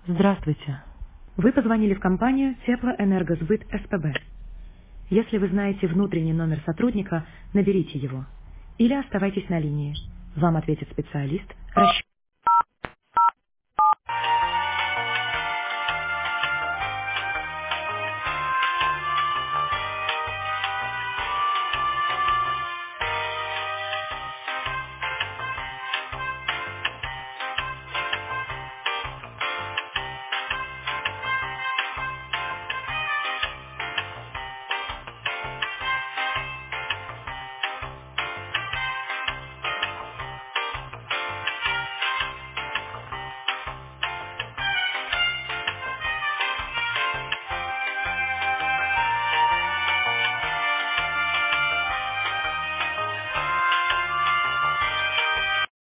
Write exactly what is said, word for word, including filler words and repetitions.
Здравствуйте. Вы позвонили в компанию Теплоэнергосбыт СПБ. Если вы знаете внутренний номер сотрудника, наберите его. Или оставайтесь на линии. Вам ответит специалист. Расч-